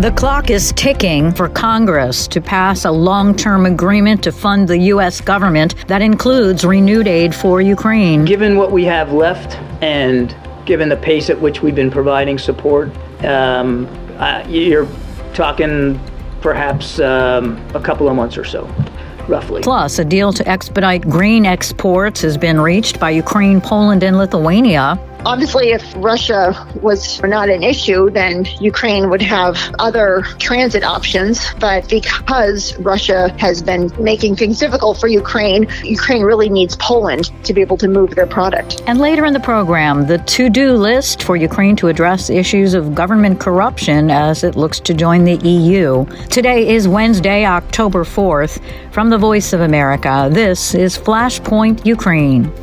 The clock is ticking for Congress to pass a long-term agreement to fund the U.S. government that includes renewed aid for Ukraine. Given what we have left and given the pace at which we've been providing support, you're talking perhaps a couple of months or so, roughly. Plus, a deal to expedite grain exports has been reached by Ukraine, Poland, and Lithuania. Obviously, if Russia was not an issue, then Ukraine would have other transit options. But because Russia has been making things difficult for Ukraine really needs Poland to be able to move their product. And later in the program, the to-do list for Ukraine to address issues of government corruption as it looks to join the EU. Today is Wednesday, October 4th. From the Voice of America, this is Flashpoint Ukraine.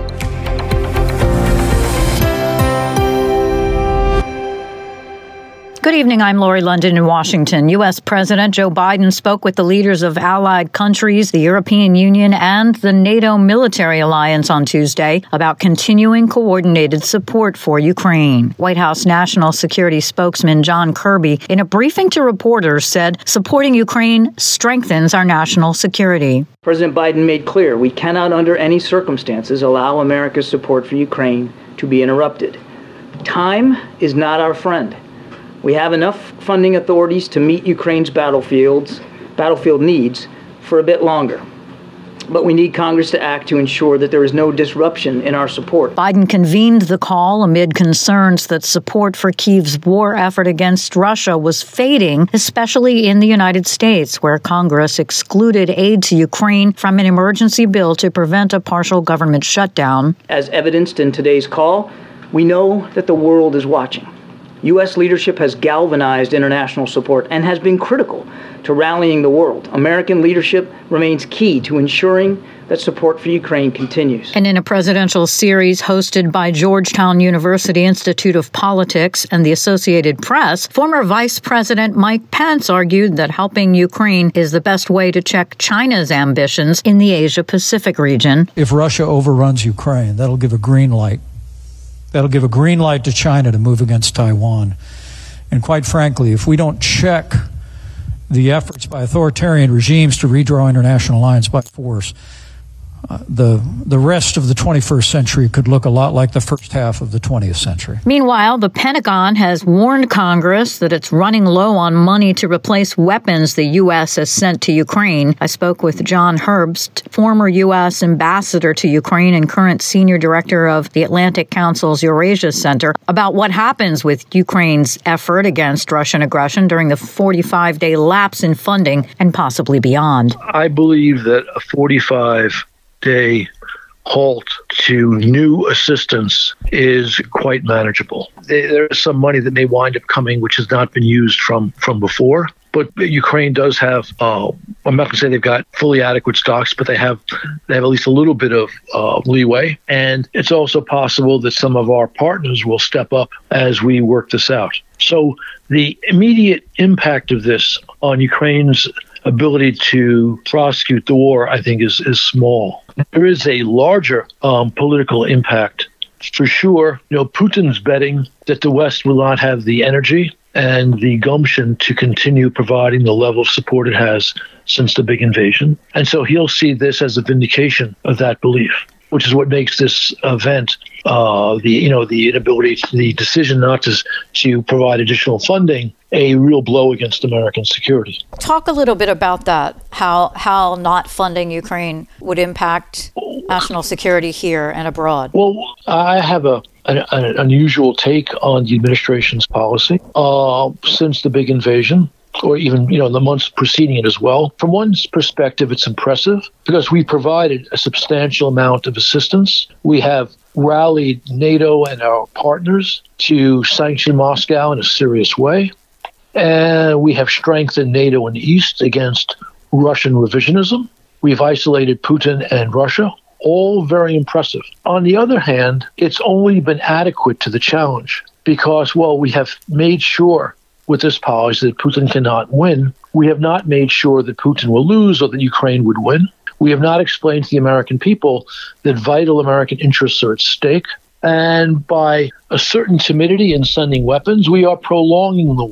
Good evening. I'm Lori London in Washington. U.S. President Joe Biden spoke with the leaders of allied countries, the European Union, and the NATO military alliance on Tuesday about continuing coordinated support for Ukraine. White House National Security spokesman John Kirby, in a briefing to reporters, said supporting Ukraine strengthens our national security. President Biden made clear we cannot under any circumstances allow America's support for Ukraine to be interrupted. Time is not our friend. We have enough funding authorities to meet Ukraine's battlefield needs for a bit longer. But we need Congress to act to ensure that there is no disruption in our support. Biden convened the call amid concerns that support for Kyiv's war effort against Russia was fading, especially in the United States, where Congress excluded aid to Ukraine from an emergency bill to prevent a partial government shutdown. As evidenced in today's call, we know that the world is watching. U.S. leadership has galvanized international support and has been critical to rallying the world. American leadership remains key to ensuring that support for Ukraine continues. And in a presidential series hosted by Georgetown University Institute of Politics and the Associated Press, former Vice President Mike Pence argued that helping Ukraine is the best way to check China's ambitions in the Asia-Pacific region. If Russia overruns Ukraine, that'll give a green light. That'll give a green light to China to move against Taiwan. And quite frankly, if we don't check the efforts by authoritarian regimes to redraw international lines by force, the rest of the 21st century could look a lot like the first half of the 20th century. Meanwhile, the Pentagon has warned Congress that it's running low on money to replace weapons the U.S. has sent to Ukraine. I spoke with John Herbst, former U.S. ambassador to Ukraine and current senior director of the Atlantic Council's Eurasia Center, about what happens with Ukraine's effort against Russian aggression during the 45-day lapse in funding and possibly beyond. I believe that a 45-day halt to new assistance is quite manageable. There is some money that may wind up coming which has not been used from before, but Ukraine does have, I'm not going to say they've got fully adequate stocks, but they have at least a little bit of leeway. And it's also possible that some of our partners will step up as we work this out. So the immediate impact of this on Ukraine's ability to prosecute the war, I think, is small. There is a larger political impact. For sure, Putin's betting that the West will not have the energy and the gumption to continue providing the level of support it has since the big invasion. And so he'll see this as a vindication of that belief, which is what makes this event, the inability, the decision not to provide additional funding, a real blow against American security. Talk a little bit about that, how not funding Ukraine would impact national security here and abroad. Well, I have an unusual take on the administration's policy since the big invasion, or even, in the months preceding it as well. From one's perspective, it's impressive because we provided a substantial amount of assistance. We have rallied NATO and our partners to sanction Moscow in a serious way. And we have strengthened NATO in the East against Russian revisionism. We've isolated Putin and Russia. All very impressive. On the other hand, it's only been adequate to the challenge because, we have made sure with this policy that Putin cannot win. We have not made sure that Putin will lose or that Ukraine would win. We have not explained to the American people that vital American interests are at stake. And by a certain timidity in sending weapons, we are prolonging the war.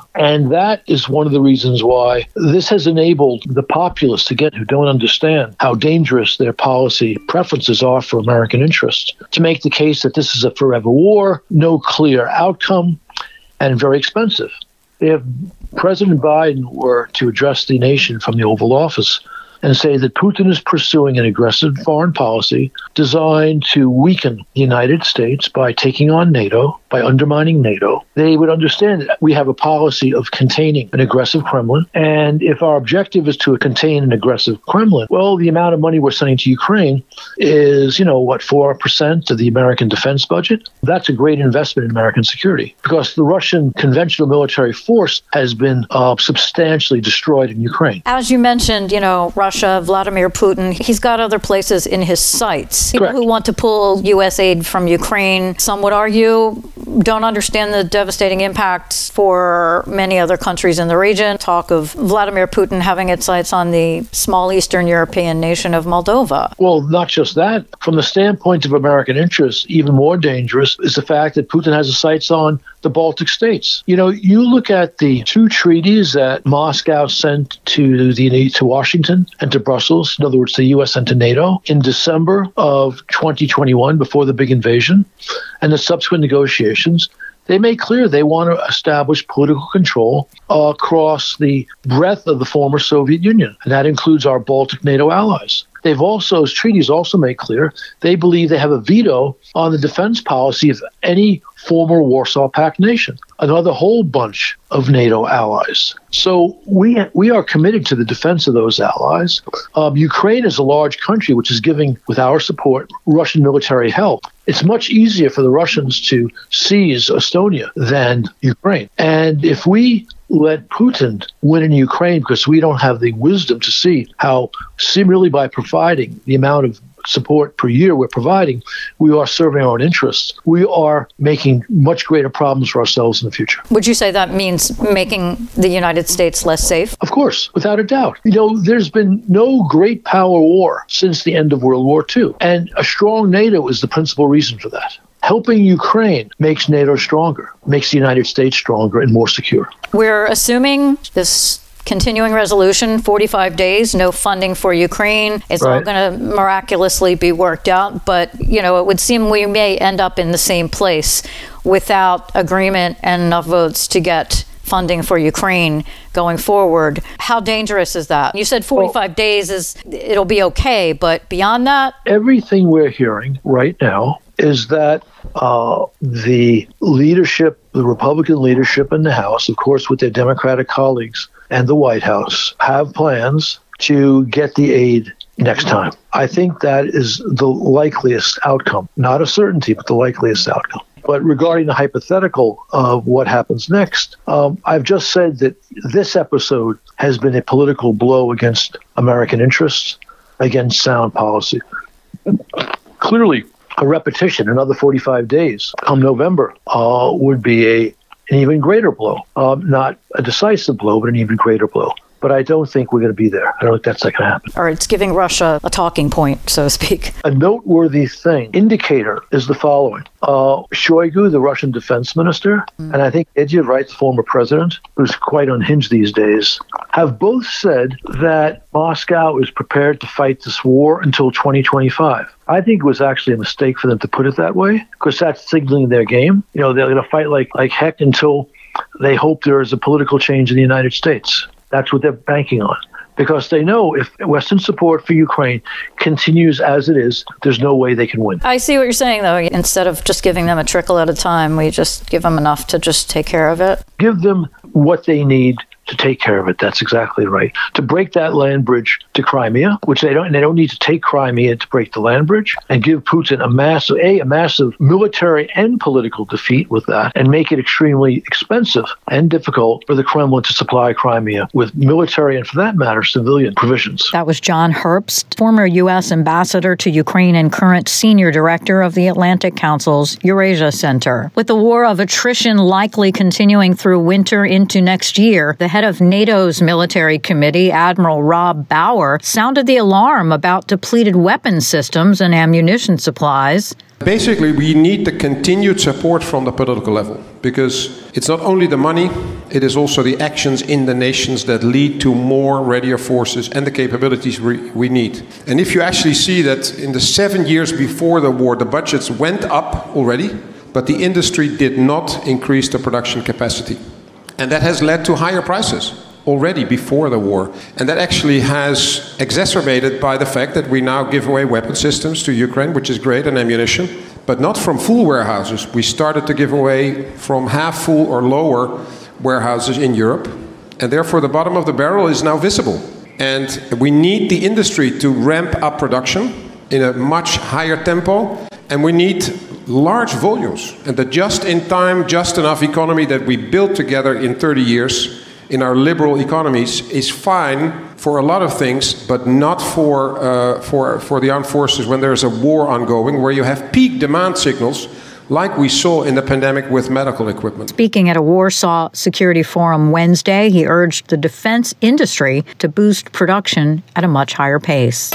And that is one of the reasons why this has enabled the populace, again, who don't understand how dangerous their policy preferences are for American interests, to make the case that this is a forever war, no clear outcome, and very expensive. If President Biden were to address the nation from the Oval Office and say that Putin is pursuing an aggressive foreign policy designed to weaken the United States by taking on NATO, by undermining NATO, they would understand that we have a policy of containing an aggressive Kremlin. And if our objective is to contain an aggressive Kremlin, well, the amount of money we're sending to Ukraine is, 4% of the American defense budget? That's a great investment in American security because the Russian conventional military force has been substantially destroyed in Ukraine. As you mentioned, Russia, Vladimir Putin, he's got other places in his sights. People who want to pull U.S. aid from Ukraine, some would argue, don't understand the devastating impacts for many other countries in the region. Talk of Vladimir Putin having its sights on the small Eastern European nation of Moldova. Well, not just that. From the standpoint of American interests, even more dangerous is the fact that Putin has his sights on the Baltic states. You look at the two treaties that Moscow sent to Washington and to Brussels, in other words, the U.S. and to NATO, in December of 2021, before the big invasion, and the subsequent negotiations. They made clear they want to establish political control across the breadth of the former Soviet Union, and that includes our Baltic NATO allies. Those treaties also make clear they believe they have a veto on the defense policy of any former Warsaw Pact nation, another whole bunch of NATO allies. So we are committed to the defense of those allies. Ukraine is a large country which is giving, with our support, Russian military help. It's much easier for the Russians to seize Estonia than Ukraine. And if we let Putin win in Ukraine because we don't have the wisdom to see how, similarly by providing the amount of support per year we're providing, we are serving our own interests. We are making much greater problems for ourselves in the future. Would you say that means making the United States less safe? Of course, without a doubt. There's been no great power war since the end of World War II, and a strong NATO is the principal reason for that. Helping Ukraine makes NATO stronger, makes the United States stronger and more secure. We're assuming this continuing resolution, 45 days, no funding for Ukraine. It's all going to miraculously be worked out. But, it would seem we may end up in the same place without agreement and enough votes to get funding for Ukraine going forward. How dangerous is that? You said 45 days it'll be okay, but beyond that? Everything we're hearing right now is that the Republican leadership in the House, of course, with their Democratic colleagues and the White House, have plans to get the aid next time. I think that is the likeliest outcome. Not a certainty, but the likeliest outcome. But regarding the hypothetical of what happens next, I've just said that this episode has been a political blow against American interests, against sound policy. Clearly, a repetition, another 45 days come November, would be an even greater blow. Not a decisive blow, but an even greater blow. But I don't think we're going to be there. I don't think that's going to happen. Or it's giving Russia a talking point, so to speak. A noteworthy indicator is the following. Shoigu, the Russian defense minister, and I think Medvedev, right, the former president, who's quite unhinged these days, have both said that Moscow is prepared to fight this war until 2025. I think it was actually a mistake for them to put it that way, because that's signaling their game. They're going to fight like heck until they hope there is a political change in the United States. That's what they're banking on, because they know if Western support for Ukraine continues as it is, there's no way they can win. I see what you're saying, though. Instead of just giving them a trickle at a time, we just give them enough to just take care of it. Give them what they need to take care of it. That's exactly right. To break that land bridge to Crimea, which they don't need to take Crimea to break the land bridge, and give Putin a massive military and political defeat with that, and make it extremely expensive and difficult for the Kremlin to supply Crimea with military and, for that matter, civilian provisions. That was John Herbst, former U.S. ambassador to Ukraine and current senior director of the Atlantic Council's Eurasia Center. With the war of attrition likely continuing through winter into next year, the head of NATO's military committee, Admiral Rob Bauer, sounded the alarm about depleted weapons systems and ammunition supplies. Basically, we need the continued support from the political level, because it's not only the money, it is also the actions in the nations that lead to more readier forces and the capabilities we need. And if you actually see that in the 7 years before the war, the budgets went up already, but the industry did not increase the production capacity. And that has led to higher prices already before the war. And that actually has exacerbated by the fact that we now give away weapon systems to Ukraine, which is great, and ammunition, but not from full warehouses. We started to give away from half full or lower warehouses in Europe. And therefore the bottom of the barrel is now visible. And we need the industry to ramp up production in a much higher tempo. And we need large volumes. And the just-in-time, just-enough economy that we built together in 30 years in our liberal economies is fine for a lot of things, but not for the armed forces when there's a war ongoing, where you have peak demand signals like we saw in the pandemic with medical equipment. Speaking at a Warsaw Security Forum Wednesday, he urged the defense industry to boost production at a much higher pace.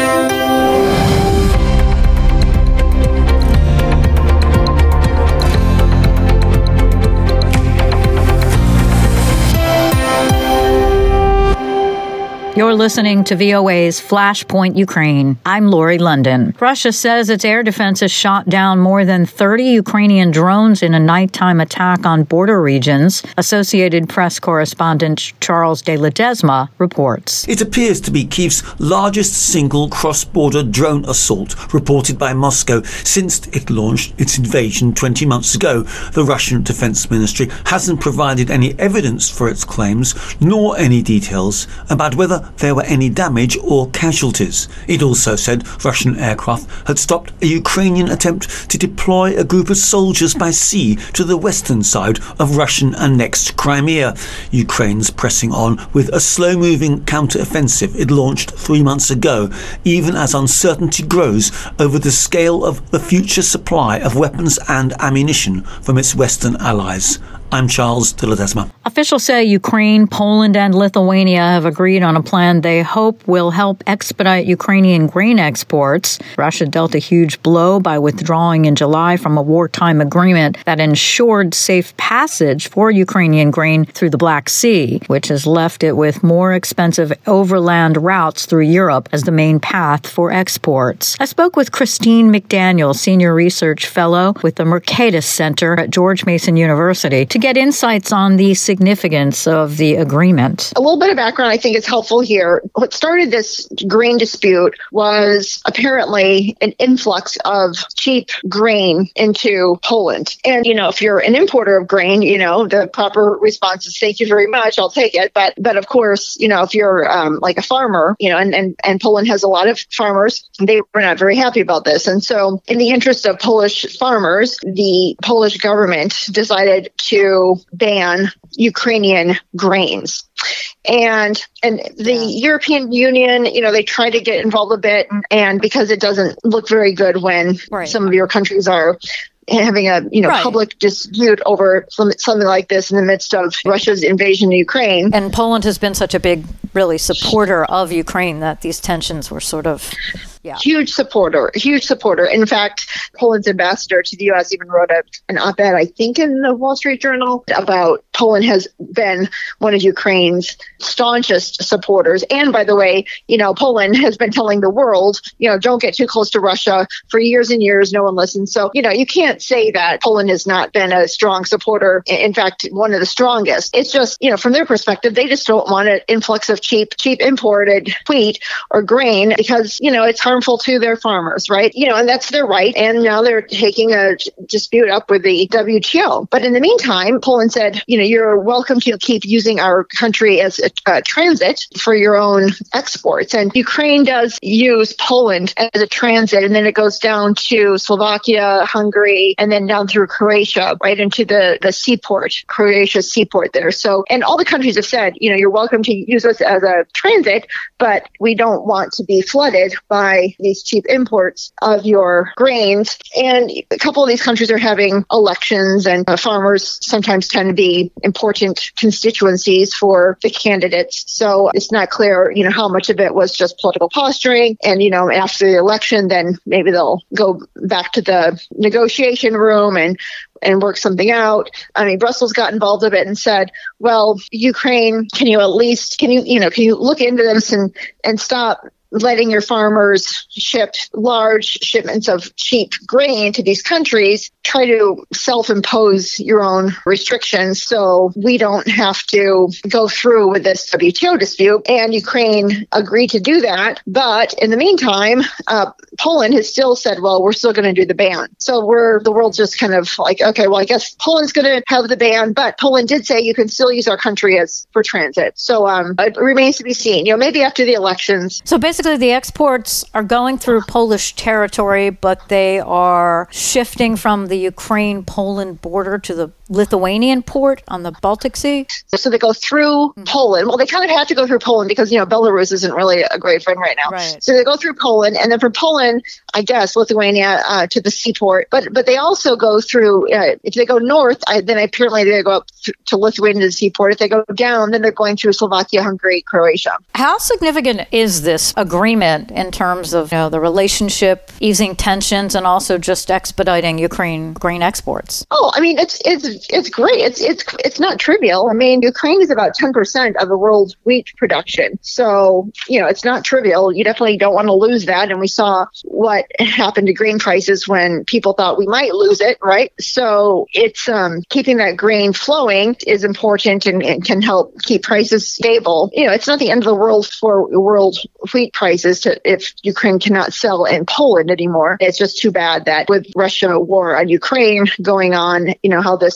You're listening to VOA's Flashpoint Ukraine. I'm Lori London. Russia says its air defenses shot down more than 30 Ukrainian drones in a nighttime attack on border regions. Associated Press correspondent Charles de Ledesma reports. It appears to be Kyiv's largest single cross-border drone assault reported by Moscow since it launched its invasion 20 months ago. The Russian Defense Ministry hasn't provided any evidence for its claims, nor any details about whether there were any damage or casualties. It also said Russian aircraft had stopped a Ukrainian attempt to deploy a group of soldiers by sea to the western side of Russian-annexed Crimea. Ukraine's pressing on with a slow-moving counter-offensive it launched 3 months ago, even as uncertainty grows over the scale of the future supply of weapons and ammunition from its western allies. I'm Charles de Ledesma. Officials say Ukraine, Poland, and Lithuania have agreed on a plan they hope will help expedite Ukrainian grain exports. Russia dealt a huge blow by withdrawing in July from a wartime agreement that ensured safe passage for Ukrainian grain through the Black Sea, which has left it with more expensive overland routes through Europe as the main path for exports. I spoke with Christine McDaniel, Senior Research Fellow with the Mercatus Center at George Mason University, to get insights on the significance of the agreement. A little bit of background I think is helpful here. What started this grain dispute was apparently an influx of cheap grain into Poland. And, if you're an importer of grain, the proper response is thank you very much, I'll take it. But of course, if you're like a farmer, and Poland has a lot of farmers, they were not very happy about this. And so in the interest of Polish farmers, the Polish government decided to ban Ukrainian grains. And the European Union, they try to get involved a bit, and because it doesn't look very good when some of your countries are having a public dispute over something like this in the midst of Russia's invasion of Ukraine. And Poland has been such a big, really, supporter of Ukraine that these tensions were sort of... Yeah. Huge supporter. In fact, Poland's ambassador to the U.S. even wrote an op-ed, I think, in the Wall Street Journal about Poland has been one of Ukraine's staunchest supporters. And by the way, Poland has been telling the world, don't get too close to Russia for years and years. No one listens. So, you can't say that Poland has not been a strong supporter. In fact, one of the strongest. It's just, from their perspective, they just don't want an influx of cheap imported wheat or grain because, it's harmful to their farmers, right? And that's their right. And now they're taking a dispute up with the WTO. But in the meantime, Poland said, you're welcome to keep using our country as a transit for your own exports. And Ukraine does use Poland as a transit, and then it goes down to Slovakia, Hungary, and then down through Croatia, right into the seaport, Croatia seaport there. So, and all the countries have said, you're welcome to use us as a transit, but we don't want to be flooded by these cheap imports of your grains. And a couple of these countries are having elections, and farmers sometimes tend to be important constituencies for the candidates. So it's not clear, how much of it was just political posturing. And, after the election, then maybe they'll go back to the negotiation room and work something out. I mean, Brussels got involved a bit and said, well, Ukraine, can you look into this and stop letting your farmers ship large shipments of cheap grain to these countries, try to self-impose your own restrictions so we don't have to go through with this WTO dispute. And Ukraine agreed to do that. But in the meantime, Poland has still said, well, we're still going to do the ban. So the world's just kind of like, okay, well, I guess Poland's going to have the ban, but Poland did say you can still use our country for transit. So it remains to be seen, maybe after the elections. So basically, the exports are going through Polish territory, but they are shifting from the Ukraine-Poland border to the Lithuanian port on the Baltic Sea? So they go through Poland. Well, they kind of have to go through Poland because, Belarus isn't really a great friend right now. Right. So they go through Poland, and then from Poland, I guess, Lithuania to the seaport. But they also go through, if they go north, then apparently they go up to Lithuania to the seaport. If they go down, then they're going through Slovakia, Hungary, Croatia. How significant is this agreement in terms of the relationship, easing tensions, and also just expediting Ukraine grain exports? Oh, I mean, it's great. It's not trivial. I mean, Ukraine is about 10% of the world's wheat production. So, it's not trivial. You definitely don't want to lose that. And we saw what happened to grain prices when people thought we might lose it, right? So it's keeping that grain flowing is important and can help keep prices stable. It's not the end of the world for world wheat prices if Ukraine cannot sell in Poland anymore. It's just too bad that with Russia war on Ukraine going on, how this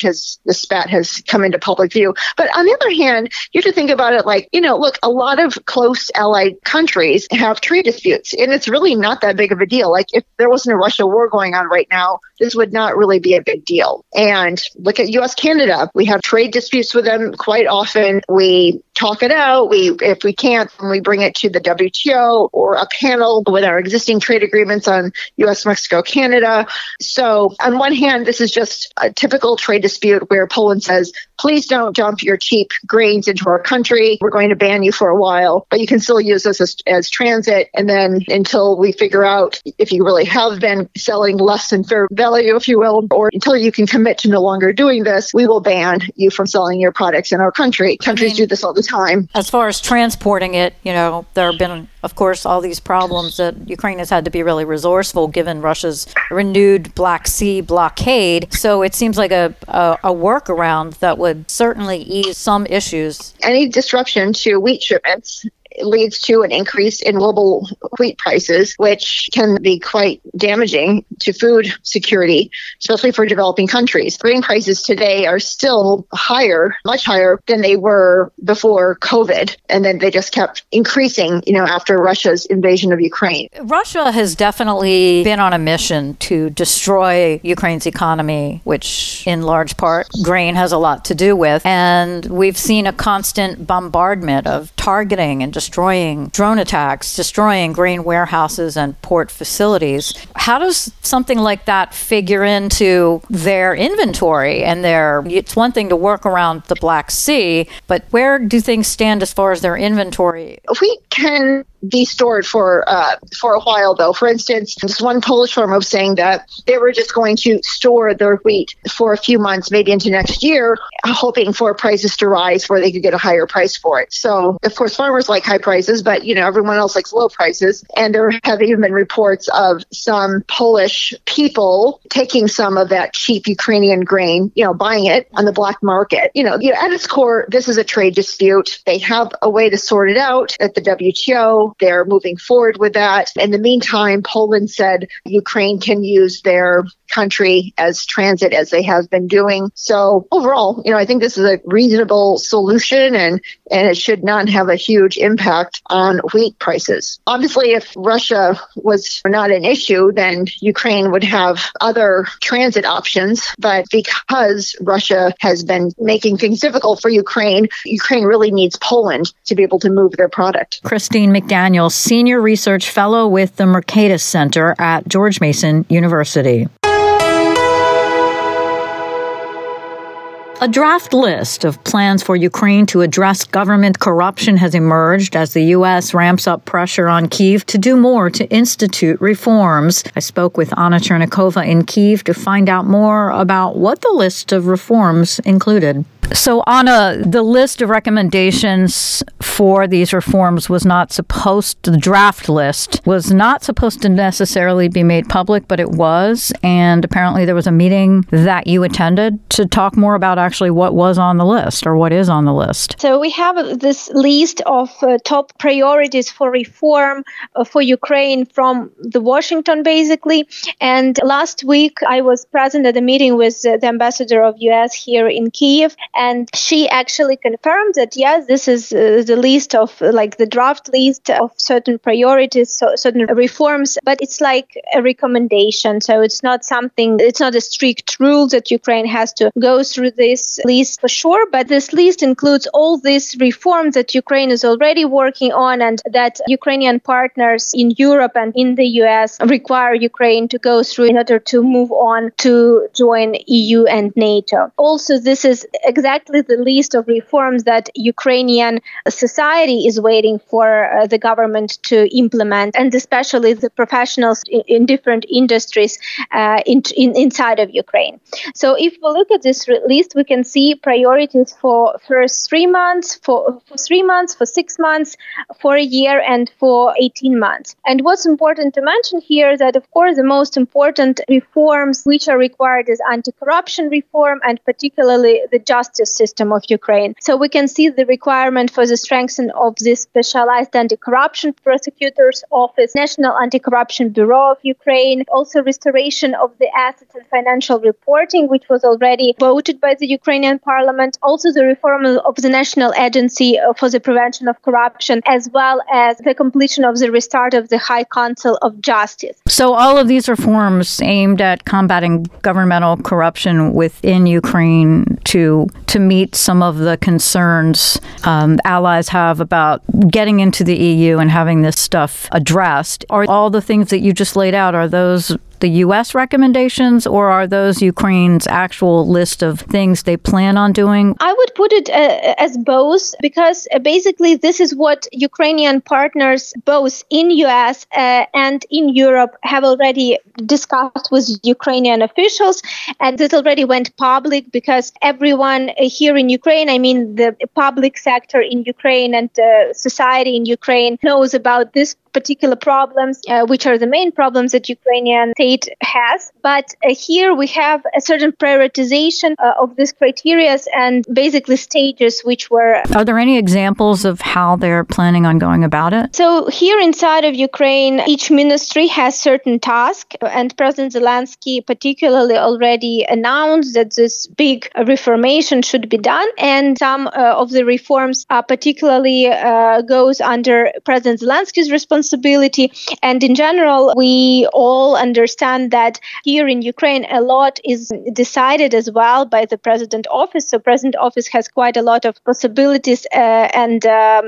spat has come into public view. But on the other hand, you have to think about it like, look, a lot of close allied countries have trade disputes, and it's really not that big of a deal. Like if there wasn't a Russia war going on right now, this would not really be a big deal. And look at U.S., Canada. We have trade disputes with them quite often. We talk it out. If we can't, then we bring it to the WTO or a panel with our existing trade agreements on U.S., Mexico, Canada. So on one hand, this is just a typical trade dispute where Poland says, please don't dump your cheap grains into our country. We're going to ban you for a while, but you can still use us as transit. And then until we figure out if you really have been selling less than fair value, if you will, or until you can commit to no longer doing this, we will ban you from selling your products in our country. Countries do this all the time. As far as transporting it, there have been, of course, all these problems that Ukraine has had to be really resourceful given Russia's renewed Black Sea blockade. So it seems like a workaround that would certainly ease some issues. Any disruption to wheat shipments leads to an increase in global wheat prices, which can be quite damaging to food security, especially for developing countries. Grain prices today are still higher, much higher than they were before COVID. And then they just kept increasing, after Russia's invasion of Ukraine. Russia has definitely been on a mission to destroy Ukraine's economy, which in large part grain has a lot to do with. And we've seen a constant bombardment of targeting and destroying drone attacks, destroying grain warehouses and port facilities. How does something like that figure into their inventory and it's one thing to work around the Black Sea, but where do things stand as far as their inventory? Wheat can be stored for a while, though. For instance, this one Polish farmer was saying that they were just going to store their wheat for a few months, maybe into next year, hoping for prices to rise where they could get a higher price for it. So, of course, farmers like high prices, but, everyone else likes low prices. And there have even been reports of some Polish people taking some of that cheap Ukrainian grain, buying it on the black market. At its core, this is a trade dispute. They have a way to sort it out at the WTO. They're moving forward with that. In the meantime, Poland said Ukraine can use their country as transit as they have been doing. So overall, I think this is a reasonable solution and it should not have a huge impact on wheat prices. Obviously, if Russia was not an issue, then Ukraine would have other transit options. But because Russia has been making things difficult for Ukraine really needs Poland to be able to move their product. Christine McDaniel, Senior Research Fellow with the Mercatus Center at George Mason University. A draft list of plans for Ukraine to address government corruption has emerged as the U.S. ramps up pressure on Kyiv to do more to institute reforms. I spoke with Anna Chernikova in Kyiv to find out more about what the list of reforms included. So, Anna, the list of recommendations for these reforms the draft list was not supposed to necessarily be made public, but it was. And apparently there was a meeting that you attended to talk more about actually what was on the list or what is on the list. So we have this list of top priorities for reform for Ukraine from the Washington, basically. And last week I was present at a meeting with the ambassador of US here in Kyiv. And she actually confirmed that, yes, this is the list of the draft list of certain priorities, certain reforms, but it's like a recommendation. So it's not a strict rule that Ukraine has to go through this list for sure. But this list includes all these reforms that Ukraine is already working on and that Ukrainian partners in Europe and in the US require Ukraine to go through in order to move on to join EU and NATO. Also, this is exactly the list of reforms that Ukrainian society is waiting for the government to implement, and especially the professionals in different industries inside of Ukraine. So if we look at this list, we can see priorities for first 3 months, for 3 months, for 6 months, for a year, and for 18 months. And what's important to mention here is that, of course, the most important reforms which are required is anti-corruption reform and particularly the justice system of Ukraine. So we can see the requirement for the strengthening of the specialized anti-corruption prosecutor's office, National Anti-Corruption Bureau of Ukraine, also restoration of the assets and financial reporting, which was already voted by the Ukrainian parliament, also the reform of the National Agency for the Prevention of Corruption, as well as the completion of the restart of the High Council of Justice. So all of these reforms aimed at combating governmental corruption within Ukraine to meet some of the concerns allies have about getting into the EU and having this stuff addressed. Are all the things that you just laid out, are those the U.S. recommendations, or are those Ukraine's actual list of things they plan on doing? I would put it as both, because basically this is what Ukrainian partners, both in U.S. And in Europe, have already discussed with Ukrainian officials, and it already went public because everyone here in Ukraine, I mean the public sector in Ukraine and society in Ukraine, knows about this particular problems, which are the main problems that Ukrainian state has. But here we have a certain prioritization of these criteria and basically stages which were... Are there any examples of how they're planning on going about it? So here inside of Ukraine, each ministry has certain tasks, and President Zelensky particularly already announced that this big reformation should be done, and some of the reforms particularly goes under President Zelensky's responsibility. And in general, we all understand that here in Ukraine, a lot is decided as well by the President Office. So President Office has quite a lot of possibilities and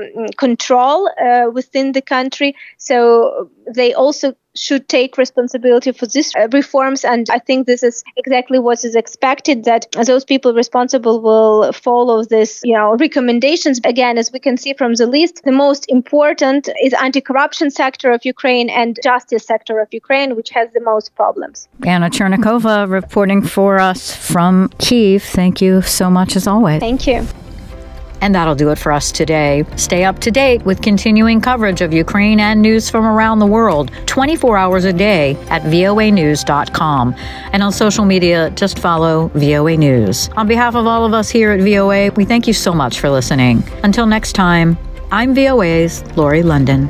control within the country. So they also should take responsibility for these reforms. And I think this is exactly what is expected, that those people responsible will follow this, recommendations. Again, as we can see from the list, the most important is anti-corruption sector of Ukraine and justice sector of Ukraine, which has the most problems. Anna Chernikova reporting for us from Kyiv. Thank you so much as always. Thank you. And that'll do it for us today. Stay up to date with continuing coverage of Ukraine and news from around the world 24 hours a day at voanews.com. And on social media, just follow VOA News. On behalf of all of us here at VOA, we thank you so much for listening. Until next time, I'm VOA's Lori London.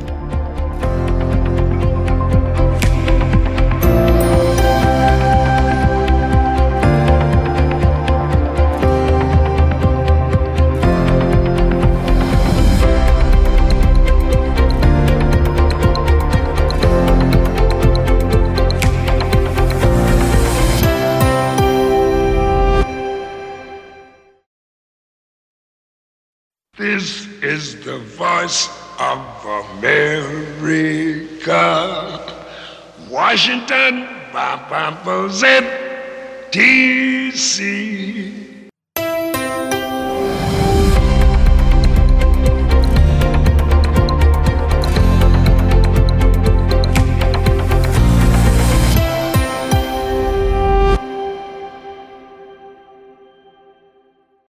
This is the voice of America. Washington, DC.